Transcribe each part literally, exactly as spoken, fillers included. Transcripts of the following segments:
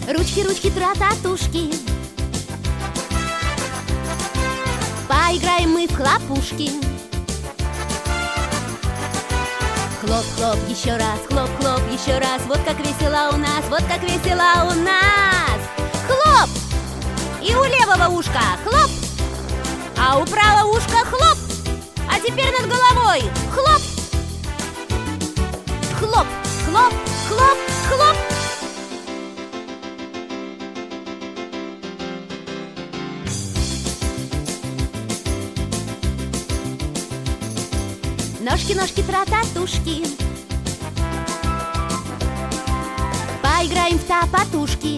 Ручки, ручки, тра-татушки. Поиграем мы в хлопушки. Хлоп, хлоп, еще раз, хлоп, хлоп, еще раз. Вот как весело у нас, вот как весело у нас. Хлоп! И у левого ушка хлоп, а у правого ушка хлоп. А теперь над головой хлоп. Хлоп, хлоп, хлоп, хлоп. Ножки, ножки, тра-татушки. Поиграем в топотушки.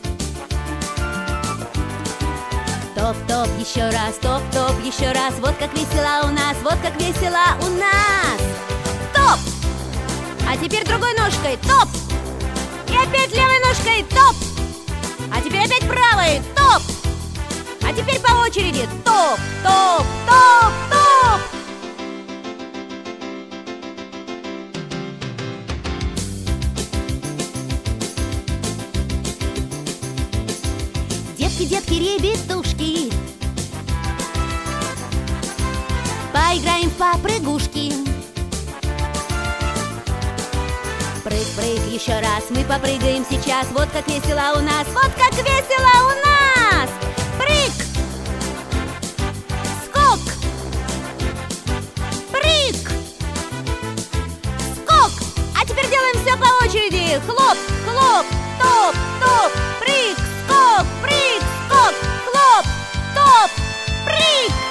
Топ-топ, еще раз, топ-топ, еще раз. Вот как весело у нас, вот как весело у нас. Топ! А теперь другой ножкой топ. И опять левой ножкой топ. А теперь опять правой топ. А теперь по очереди топ, топ, топ, топ. Детки, детки, ребятушки, поиграем в попрыгушки. Прыг-прыг, еще раз, мы попрыгаем сейчас. Вот как весело у нас, вот как весело у нас. Прыг! Скок! Прыг! Скок! А теперь делаем все по очереди. Хлоп, хлоп, топ, топ, прыг, скок, прыг, скок, хлоп, топ, прыг.